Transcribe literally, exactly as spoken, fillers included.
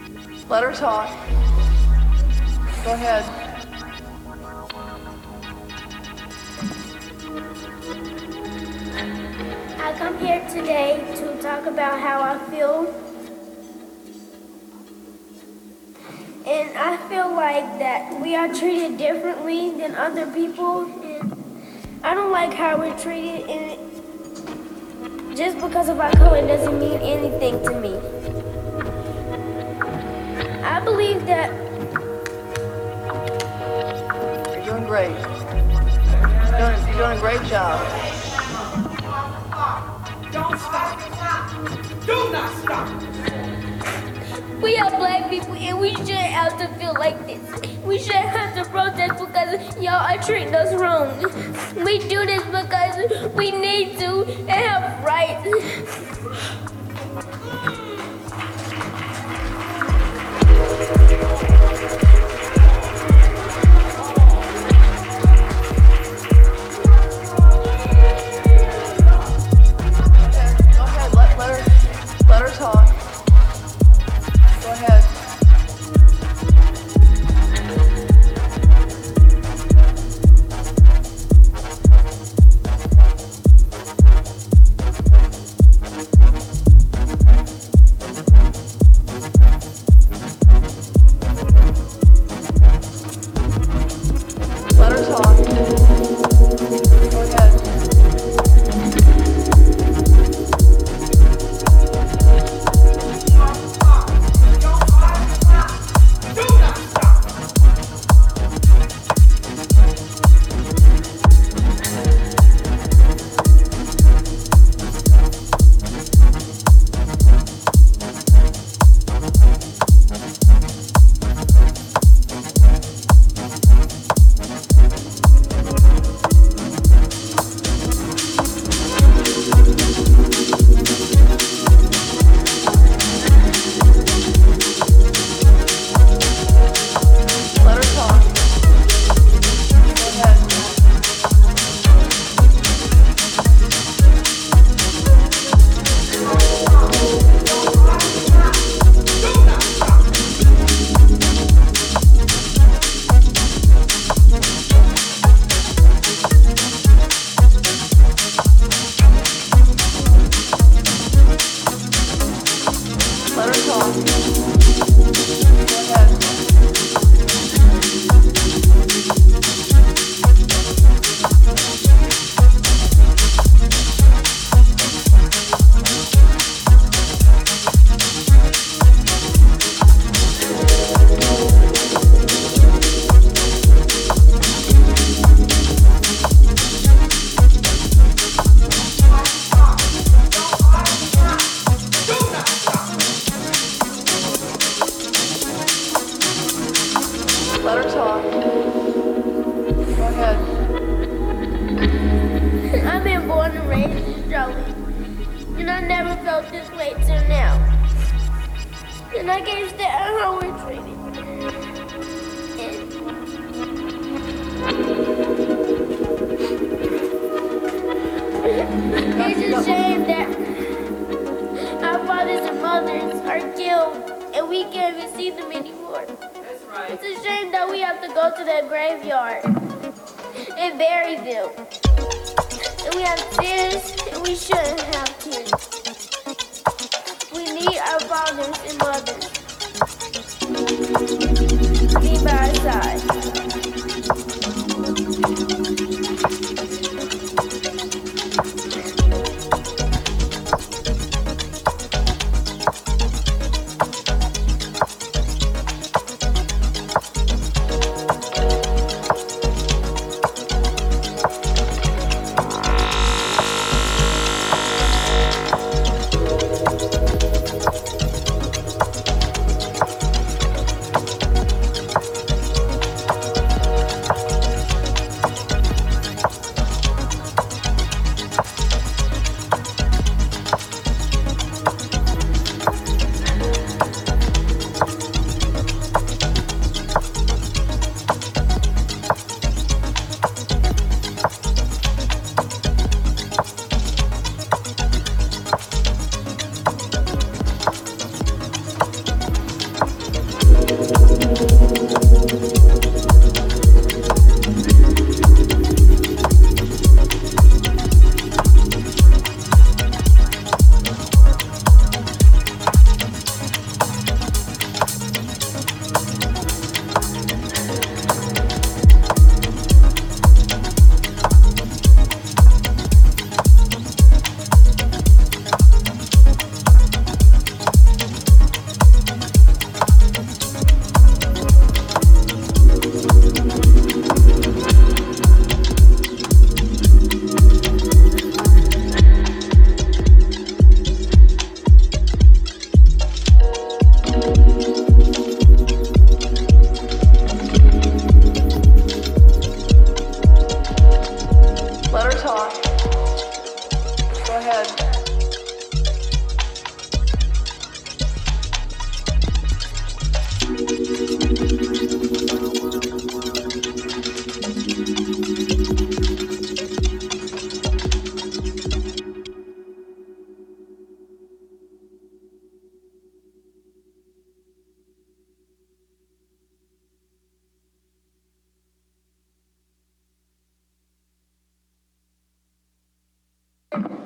Let her talk. Go ahead. I come here today to talk about how I feel. And I feel like that we are treated differently than other people. And I don't like how we're treated. And just because of our color doesn't mean anything to me. I believe that You're doing great. You're doing, you're doing a great job. Don't stop. Do not stop. we are black people and we shouldn't have to feel like this. We shouldn't have to protest because y'all are treating us wrong. We do this because we need to and have rights. Let her talk. Go ahead. I've been born and raised in Charlotte, and I never felt this way till now. And I can't stand how we're treated. It's a shame that our fathers and mothers are killed, and we can't even see them anymore. It's a shame that we have to go to the graveyard and bury them. And we have tears, and we shouldn't have tears. We need our fathers and mothers to be by our side. Thank you.